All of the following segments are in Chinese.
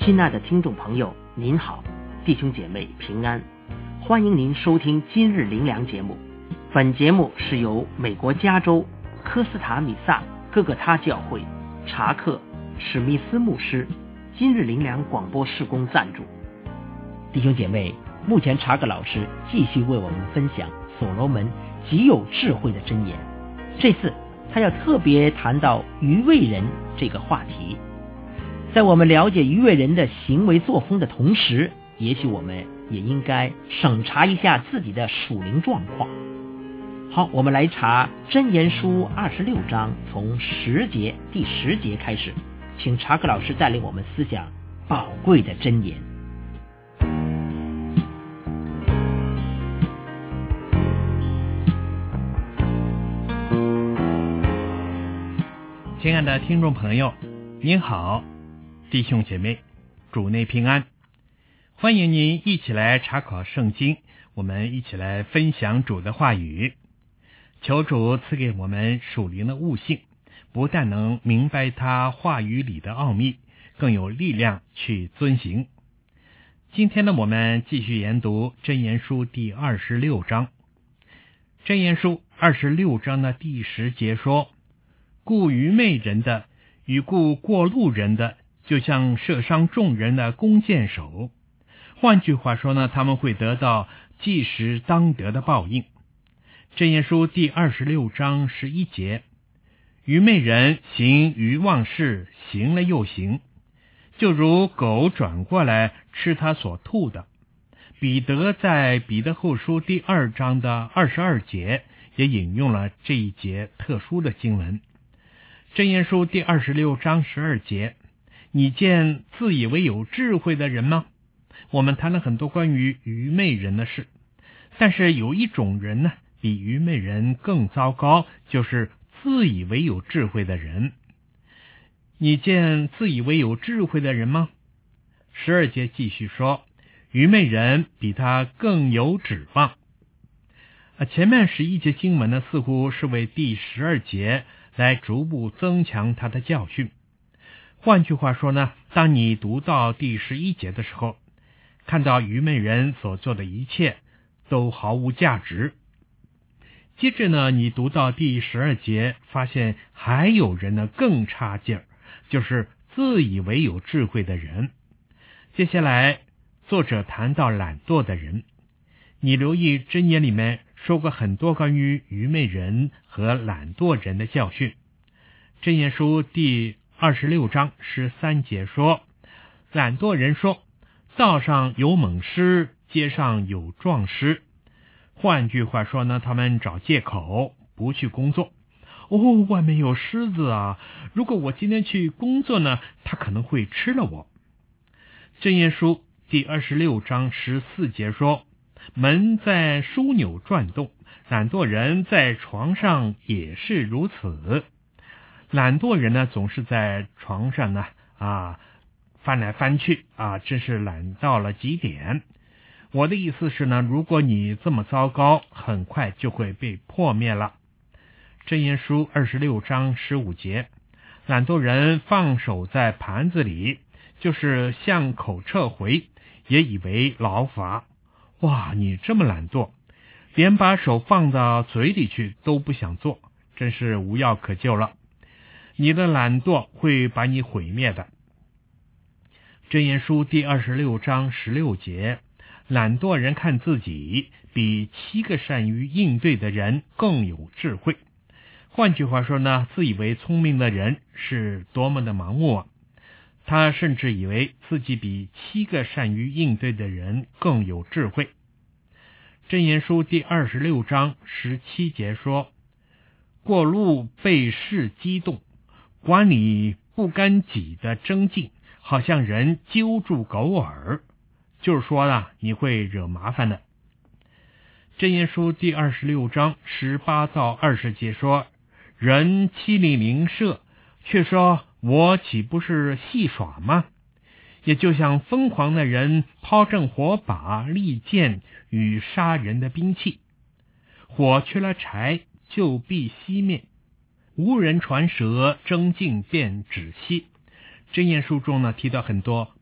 亲爱的听众朋友，您好，弟兄姐妹平安，欢迎您收听今日灵粮节目。本节目是由美国加州科斯塔米萨哥哥他教会查克史密斯牧师今日灵粮广播事工赞助。 弟兄姐妹，目前查克老师继续为我们分享所罗门极有智慧的箴言。这次他要特别谈到愚昧人这个话题。在我们了解愚昧人的行为作风的同时，也许我们也应该审查一下自己的属灵状况。好，我们来查箴言书26章，从第10节开始，请查克老师带领我们思想宝贵的箴言。 亲爱的听众朋友，您好，弟兄姐妹，主内平安，欢迎您一起来查考圣经，我们一起来分享主的话语。求主赐给我们属灵的悟性，不但能明白他话语里的奥秘，更有力量去遵行。今天呢，我们继续研读箴言书第26章。箴言书26章的第10节说，故愚昧人的与故过路人的，就像射伤众人的弓箭手。换句话说呢，他们会得到即时当得的报应。箴言书第26章11节，愚昧人行愚妄事，行了又行，就如狗转过来吃他所吐的。彼得在彼得后书第2章的22节也引用了这一节特殊的经文。箴言书第26章12节，你见自以为有智慧的人吗？我们谈了很多关于愚昧人的事，但是有一种人呢，比愚昧人更糟糕，就是自以为有智慧的人。你见自以为有智慧的人吗？12节继续说，愚昧人比他更有指望。前面11节经文呢，似乎是为第12节来逐步增强他的教训。换句话说呢，当你读到第11节的时候，看到愚昧人所做的一切都毫无价值。接着呢，你读到第12节，发现还有人呢更差劲儿，就是自以为有智慧的人。接下来作者谈到懒惰的人。你留意箴言里面说过很多关于愚昧人和懒惰人的教训。箴言书第26章13节说，懒惰人说，道上有猛狮，街上有壮狮。换句话说呢，他们找借口不去工作。外面有狮子啊，如果我今天去工作呢，他可能会吃了我。箴言书第26章14节说，门在枢纽转动，懒惰人在床上也是如此。懒惰人呢，总是在床上呢翻来翻去真是懒到了极点。我的意思是呢，如果你这么糟糕，很快就会被破灭了。箴言书26章15节，懒惰人放手在盘子里，就是向口撤回，也以为劳乏。哇，你这么懒惰，连把手放到嘴里去都不想做，真是无药可救了。你的懒惰会把你毁灭的。箴言书第26章16节，懒惰人看自己比7个善于应对的人更有智慧。换句话说呢，自以为聪明的人是多么的盲目啊！他甚至以为自己比7个善于应对的人更有智慧。箴言书第26章17节说，过路被事激动，管理不干己的争竞，好像人揪住狗耳，就是说你会惹麻烦的。箴言书第26章18到20节说，人欺凌邻舍，却说我岂不是戏耍吗？也就像疯狂的人抛正火把、利剑与杀人的兵器，火缺了柴就必熄灭，无人传舌，争竞便止息。箴言书中呢提到很多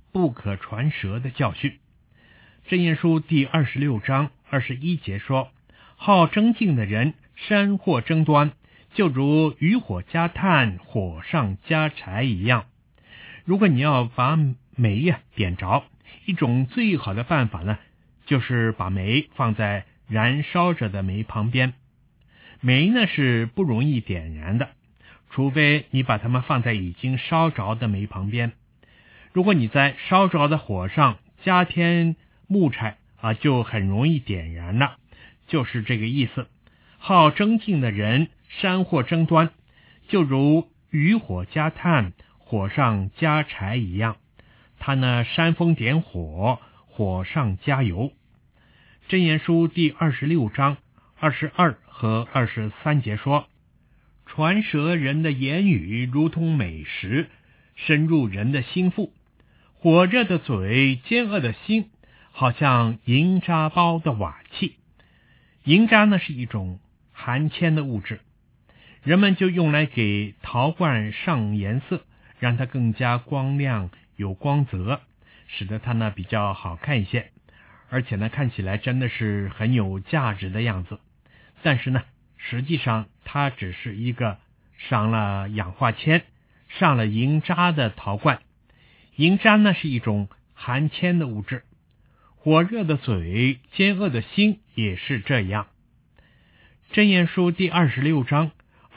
不可传舌的教训。箴言书第26章21节说，好争竞的人山祸争端，就如渔火加炭，火上加柴一样。如果你要把煤点着，一种最好的办法呢，就是把煤放在燃烧着的煤旁边。煤呢是不容易点燃的，除非你把它们放在已经烧着的煤旁边。如果你在烧着的火上加添木柴就很容易点燃了，就是这个意思。好争竞的人山祸争端，就如渔火加炭，火上加柴一样。他呢煽风点火，火上加油。箴言书第26章22和23节说，传舌人的言语如同美食，深入人的心腹。火热的嘴，奸恶的心，好像银渣包的瓦器。银渣呢是一种含铅的物质，人们就用来给陶罐上颜色，让它更加光亮有光泽，使得它呢比较好看一些，而且呢看起来真的是很有价值的样子。但是呢实际上它只是一个上了氧化铅上了银渣的陶罐。银渣呢是一种含铅的物质，火热的嘴，奸恶的心也是这样。箴言书第26章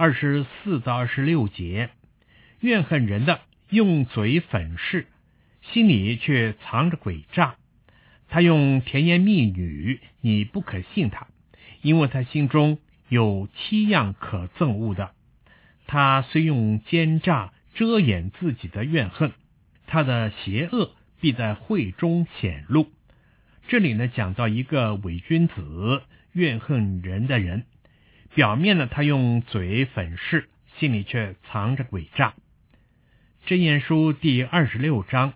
24到26节，怨恨人的用嘴粉饰，心里却藏着诡诈。他用甜言蜜语，你不可信他，因为他心中有7样可憎恶的。他虽用奸诈遮掩自己的怨恨，他的邪恶必在会中显露。这里呢讲到一个伪君子怨恨人的人，表面呢他用嘴粉饰，心里却藏着诡诈。箴言书第26章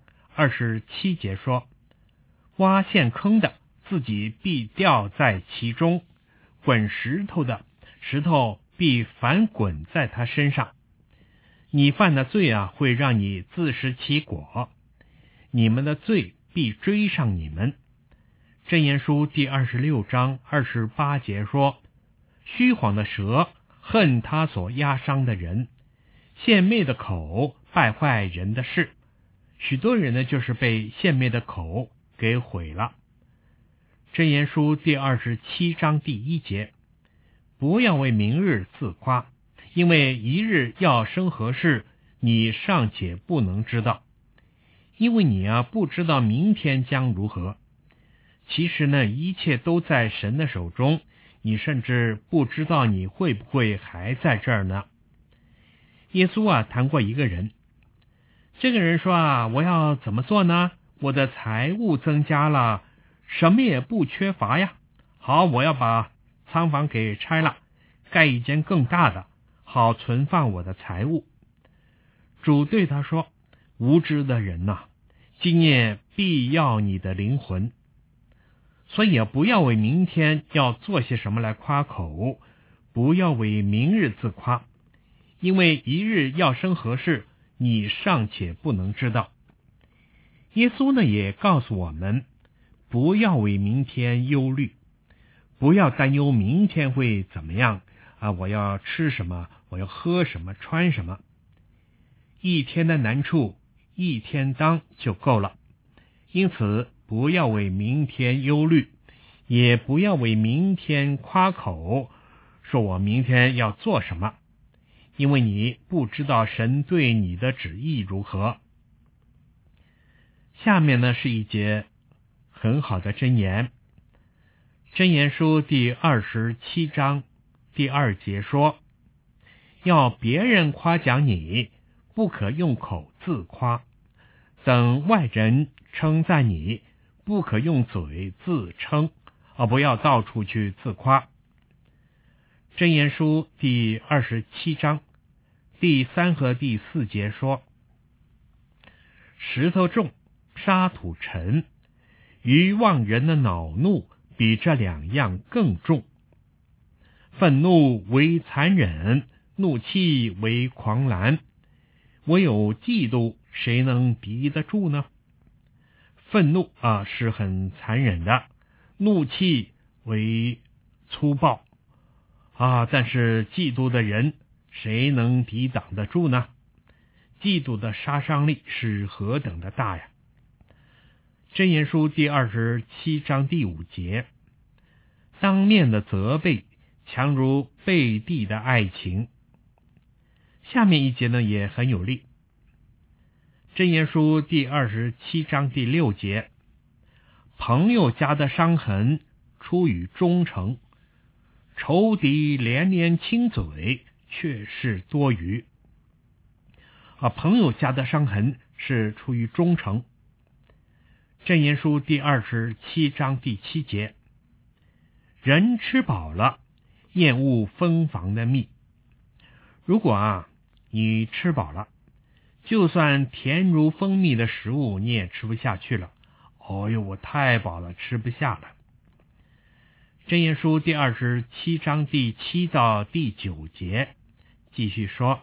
27节说，挖陷坑的自己必掉在其中，滚石头的石头必反滚在他身上。你犯的罪会让你自食其果，你们的罪必追上你们。箴言书第26章28节说，虚谎的舌恨他所压伤的人，献媚的口败坏人的事。许多人呢就是被献媚的口给毁了。箴言书第27章第1节，不要为明日自夸，因为一日要生何事，你尚且不能知道。因为你不知道明天将如何。其实呢，一切都在神的手中，你甚至不知道你会不会还在这儿呢。耶稣谈过一个人，这个人说我要怎么做呢？我的财物增加了，什么也不缺乏呀。好，我要把仓房给拆了，盖一间更大的，好存放我的财物。主对他说，无知的人今夜必要你的灵魂。所以不要为明天要做些什么来夸口，不要为明日自夸，因为一日要生何事，你尚且不能知道。耶稣呢也告诉我们，不要为明天忧虑，不要担忧明天会怎么样我要吃什么，我要喝什么，穿什么。一天的难处一天当就够了，因此不要为明天忧虑，也不要为明天夸口，说我明天要做什么，因为你不知道神对你的旨意如何。下面呢是一节很好的箴言。箴言书第27章第2节说，要别人夸奖你，不可用口自夸，等外人称赞你，不可用嘴自称，不要到处去自夸。箴言书第27章第3和第4节说，石头重，沙土沉，愚妄人的恼怒比这2样更重。愤怒为残忍，怒气为狂澜，唯有嫉妒，谁能敌得住呢？ 愤怒是很残忍的，怒气为粗暴但是嫉妒的人谁能抵挡得住呢？嫉妒的杀伤力是何等的大呀！箴言书第27章第5节，当面的责备强如背地的爱情。下面一节呢也很有力。箴言书第27章第6节，朋友家的伤痕出于忠诚，仇敌连连亲嘴却是多余。朋友家的伤痕是出于忠诚。箴言书第27章第7节，人吃饱了厌恶蜂房的蜜。如果你吃饱了，就算甜如蜂蜜的食物你也吃不下去了。我太饱了，吃不下了。箴言书第27章第7到第9节继续说，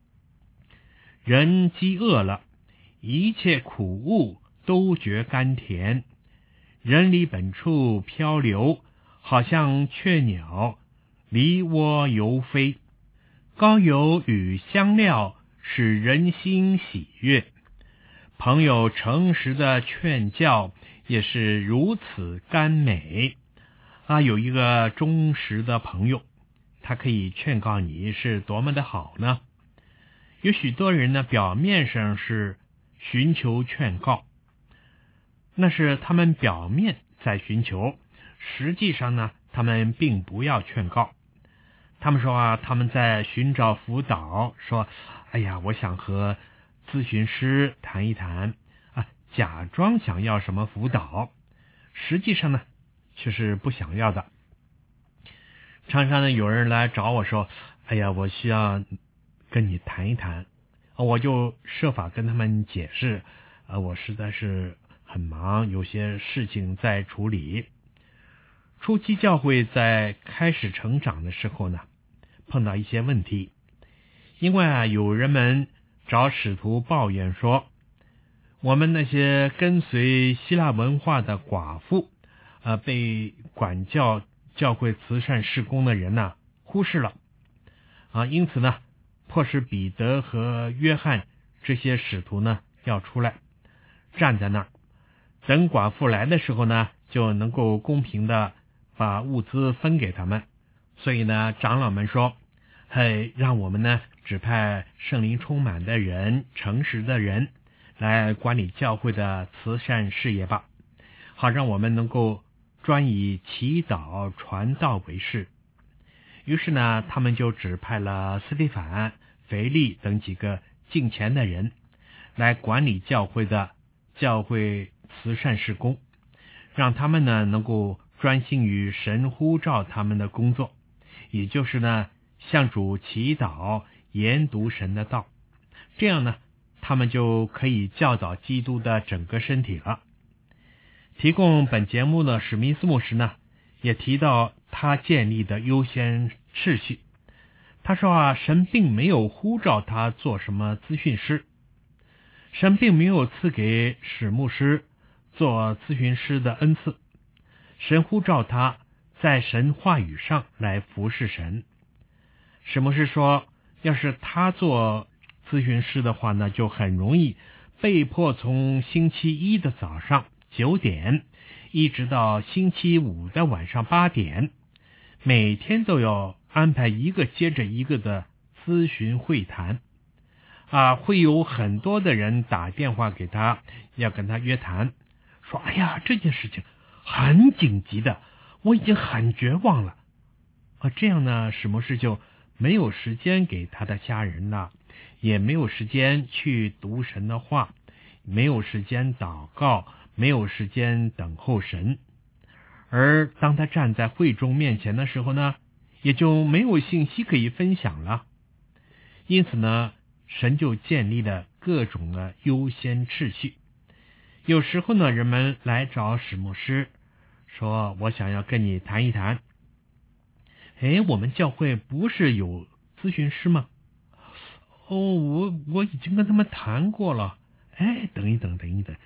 人饥饿了，一切苦物都觉甘甜，人离本处漂流，好像雀鸟离窝游飞。膏油与香料使人心喜悦，朋友诚实的劝教也是如此甘美。有一个忠实的朋友，他可以劝告你是多么的好呢？有许多人呢，表面上是寻求劝告，那是他们表面在寻求，实际上呢，他们并不要劝告。他们说他们在寻找辅导，说我想和咨询师谈一谈假装想要什么辅导，实际上呢却是不想要的。常常呢有人来找我说，我需要跟你谈一谈，我就设法跟他们解释，我实在是很忙，有些事情在处理。初期教会在开始成长的时候呢，碰到一些问题，因为有人们找使徒抱怨说，我们那些跟随希腊文化的寡妇被管教教会慈善事工的人呢忽视了因此呢迫使彼得和约翰这些使徒呢要出来站在那儿，等寡妇来的时候呢就能够公平的把物资分给他们。所以呢长老们说，让我们呢指派圣灵充满的人，诚实的人来管理教会的慈善事业吧，好让我们能够专以祈祷传道为事。于是呢他们就指派了斯提反、腓利等几个敬虔的人来管理教会的教会慈善事工，让他们呢能够专心于神呼召他们的工作，也就是呢向主祈祷，研读神的道。这样呢他们就可以教导基督的整个身体了。提供本节目的史密斯牧师呢也提到他建立的优先次序。他说神并没有呼召他做什么资讯师，神并没有赐给史牧师做咨询师的恩赐，神呼召他在神话语上来服侍神。史牧师说，要是他做咨询师的话呢，就很容易被迫从星期一的早上9点一直到星期五的晚上8点，每天都要安排一个接着一个的咨询会谈会有很多的人打电话给他，要跟他约谈，说这件事情很紧急的，我已经很绝望了这样呢史牧师就没有时间给他的家人了，也没有时间去读神的话，没有时间祷告，没有时间等候神。而当他站在会众面前的时候呢，也就没有信息可以分享了。因此呢，神就建立了各种的优先次序。有时候呢，人们来找史牧师说，我想要跟你谈一谈。我们教会不是有咨询师吗？我已经跟他们谈过了。等一等，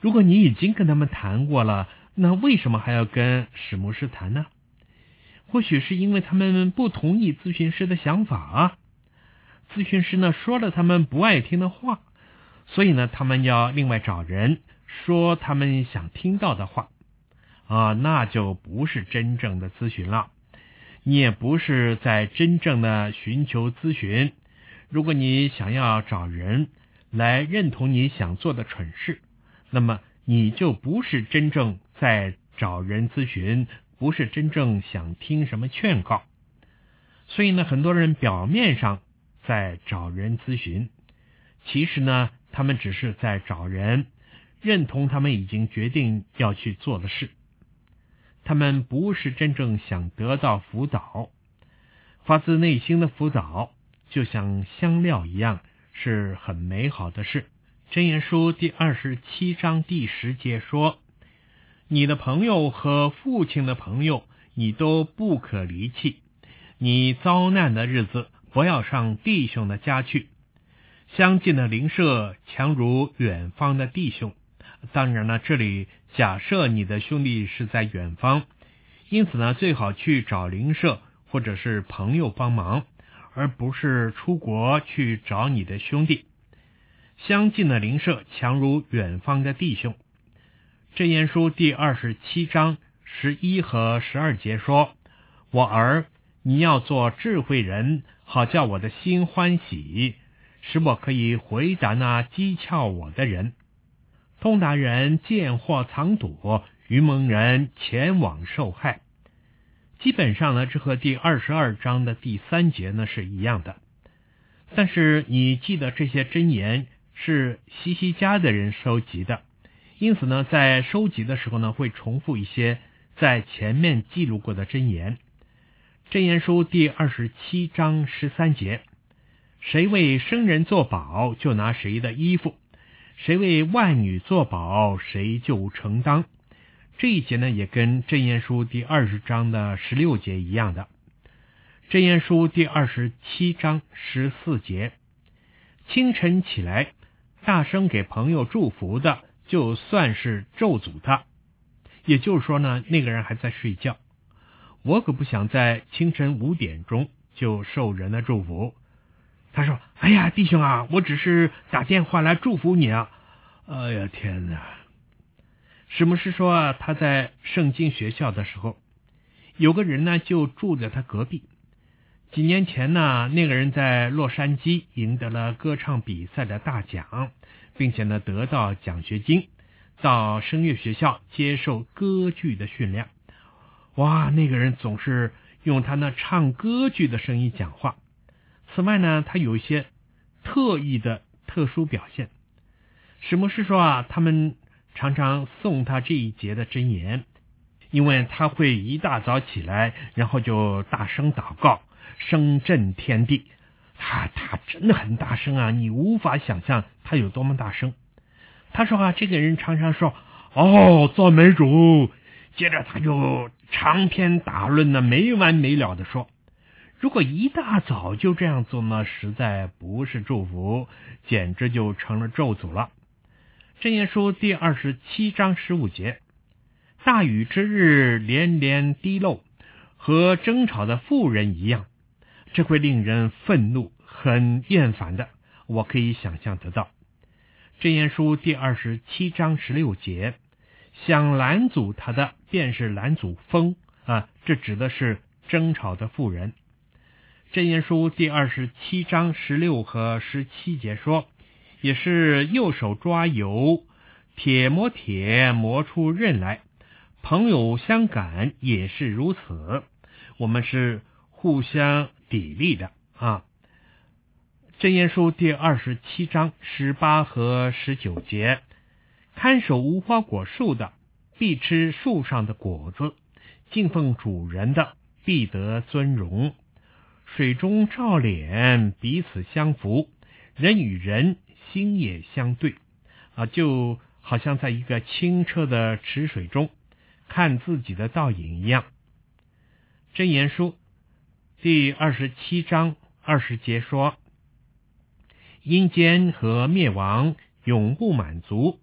如果你已经跟他们谈过了，那为什么还要跟史牧师谈呢？或许是因为他们不同意咨询师的想法啊。咨询师呢说了他们不爱听的话，所以呢他们要另外找人说他们想听到的话啊，那就不是真正的咨询了，你也不是在真正的寻求咨询。如果你想要找人来认同你想做的蠢事，那么你就不是真正在找人咨询，不是真正想听什么劝告。所以呢，很多人表面上在找人咨询，其实呢，他们只是在找人认同他们已经决定要去做的事。他们不是真正想得到辅导，发自内心的辅导就像香料一样，是很美好的事。箴言书第27章第10节说，你的朋友和父亲的朋友你都不可离弃，你遭难的日子不要上弟兄的家去，相近的邻舍强如远方的弟兄。当然了，这里假设你的兄弟是在远方，因此呢，最好去找邻舍或者是朋友帮忙，而不是出国去找你的兄弟。相近的邻舍强如远方的弟兄。箴言书第27章11和12节说，我儿，你要做智慧人，好叫我的心欢喜，使我可以回答那讥诮我的人。通达人见祸藏躲，愚蒙人前往受害。基本上呢，这和第22章的第3节呢是一样的。但是你记得这些箴言是西西家的人收集的，因此呢，在收集的时候呢，会重复一些在前面记录过的箴言。箴言书第27章13节，谁为生人作保，就拿谁的衣服；谁为万女作保，谁就承当。这一节呢，也跟箴言书第20章的16节一样的。箴言书第27章14节，清晨起来，大声给朋友祝福的，就算是咒诅他。也就是说呢，那个人还在睡觉。我可不想在清晨5点钟就受人的祝福。他说，哎呀，弟兄啊，我只是打电话来祝福你啊。哎呀，天哪！史牧师说啊，他在圣经学校的时候，有个人呢就住在他隔壁。几年前呢，那个人在洛杉矶赢得了歌唱比赛的大奖，并且呢得到奖学金，到声乐学校接受歌剧的训练。哇，那个人总是用他那唱歌剧的声音讲话。此外呢，他有一些特异的特殊表现。史牧师说啊，他们常常送他这一节的箴言，因为他会一大早起来，然后就大声祷告，声震天地。他真的很大声啊，你无法想象他有多么大声。他说啊，这个人常常说，哦，赞美主，接着他就长篇大论的没完没了的说。如果一大早就这样做呢，实在不是祝福，简直就成了咒诅了。箴言书第27章15节，大雨之日连连滴漏，和争吵的妇人一样，这会令人愤怒，很厌烦的，我可以想象得到。箴言书第27章16节，想拦阻他的便是拦阻风啊，这指的是争吵的妇人。箴言书第27章16和17节说，也是右手抓油，铁磨铁，磨出刃来，朋友相感也是如此，我们是互相砥砺的啊。箴言书第27章18和19节，看守无花果树的必吃树上的果子，敬奉主人的必得尊荣。水中照脸，彼此相扶，人与人心也相对啊，就好像在一个清澈的池水中看自己的倒影一样。箴言书第27章20节说，阴间和灭亡永不满足，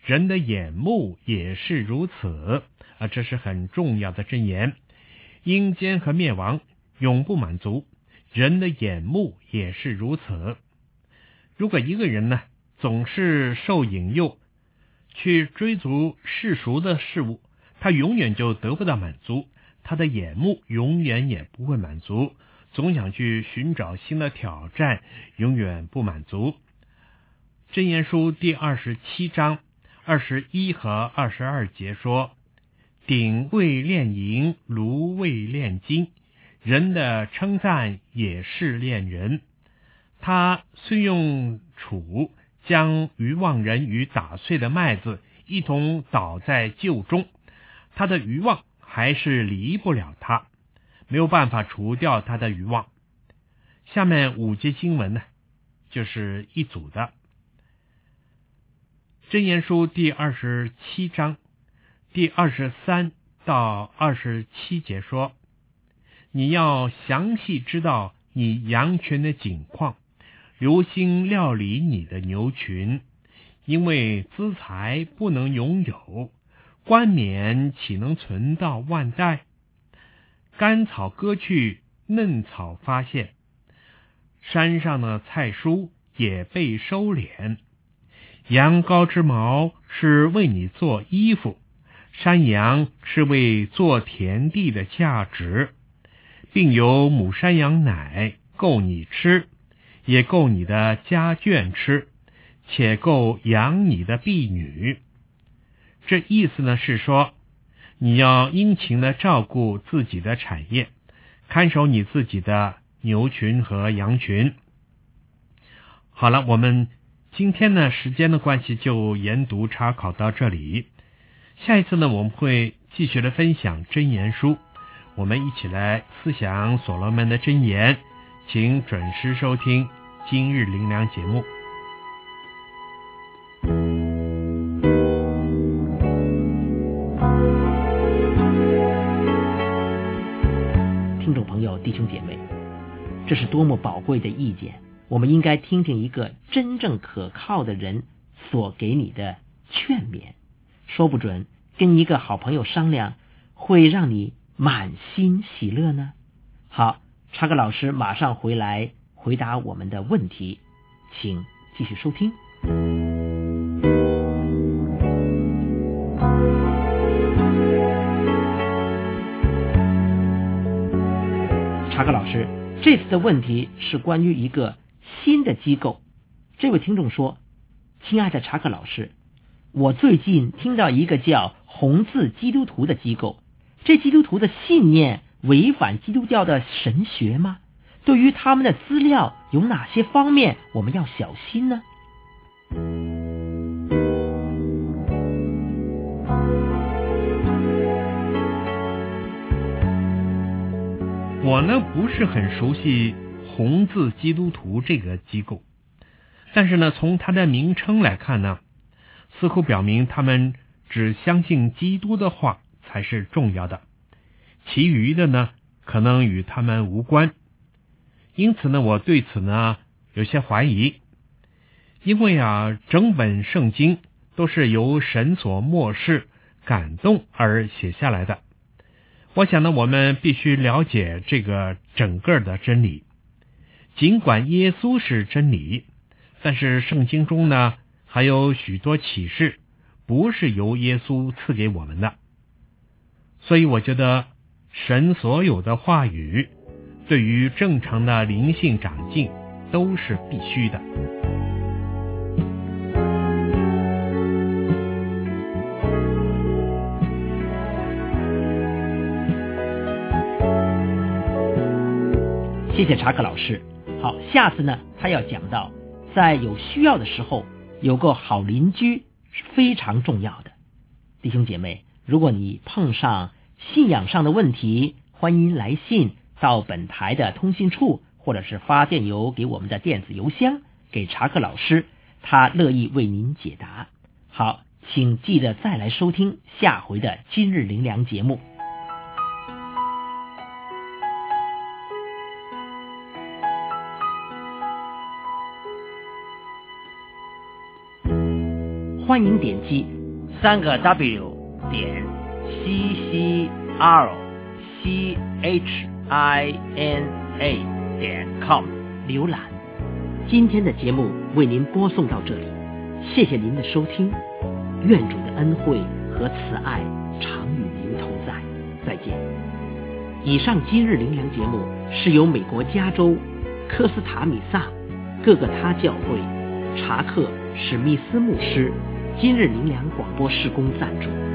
人的眼目也是如此这是很重要的箴言。阴间和灭亡永不满足，人的眼目也是如此。如果一个人呢，总是受引诱去追逐世俗的事物，他永远就得不到满足，他的眼目永远也不会满足，总想去寻找新的挑战，永远不满足。箴言书第27章21和22节说，鼎未炼银，炉未炼金，人的称赞也是炼人。他虽用杵将愚妄人与打碎的麦子一同倒在臼中，他的愚妄还是离不了他，没有办法除掉他的愚妄。下面5节经文呢，就是一组的。箴言书第27章第23到27节说，你要详细知道你羊群的景况，留心料理你的牛群，因为资财不能拥有，冠冕岂能存到万代？干草割去，嫩草发现，山上的菜蔬也被收敛。羊羔之毛是为你做衣服，山羊是为做田地的价值，并有母山羊奶够你吃，也够你的家眷吃，且够养你的婢女。这意思呢是说，你要殷勤的照顾自己的产业，看守你自己的牛群和羊群。好了，我们今天呢时间的关系就研读查考到这里。下一次呢我们会继续的分享箴言书，我们一起来思想所罗门的箴言，请准时收听今日灵粮节目。 听众朋友，弟兄姐妹，这是多么宝贵的意见，我们应该听听一个真正可靠的人所给你的劝勉，说不准跟一个好朋友商量会让你满心喜乐呢。好，查克老师马上回来回答我们的问题，请继续收听。查克老师，这次的问题是关于一个新的机构。这位听众说，亲爱的查克老师，我最近听到一个叫红字基督徒的机构，这基督徒的信念违反基督教的神学吗？对于他们的资料有哪些方面我们要小心呢？ 我呢不是很熟悉红字基督徒这个机构，但是呢从它的名称来看呢，似乎表明他们只相信基督的话才是重要的，其余的呢可能与他们无关。因此呢我对此呢有些怀疑，因为整本圣经都是由神所默示感动而写下来的。我想呢我们必须了解这个整个的真理，尽管耶稣是真理，但是圣经中呢还有许多启示不是由耶稣赐给我们的。所以我觉得神所有的话语对于正常的灵性长进都是必须的。 谢谢查克老师。好，下次呢他要讲到在有需要的时候有个好邻居是非常重要的。弟兄姐妹，如果你碰上信仰上的问题，欢迎来信到本台的通信处，或者是发电邮给我们的电子邮箱，给查克老师，他乐意为您解答。好，请记得再来收听下回的今日灵粮节目。 欢迎点击3W CCROCHINA.com 浏览。今天的节目为您播送到这里，谢谢您的收听，愿主的恩惠和慈爱常与您同在，再见。以上今日灵粮节目是由美国加州科斯塔米萨各个他教会查克史密斯牧师今日灵粮广播事工赞助。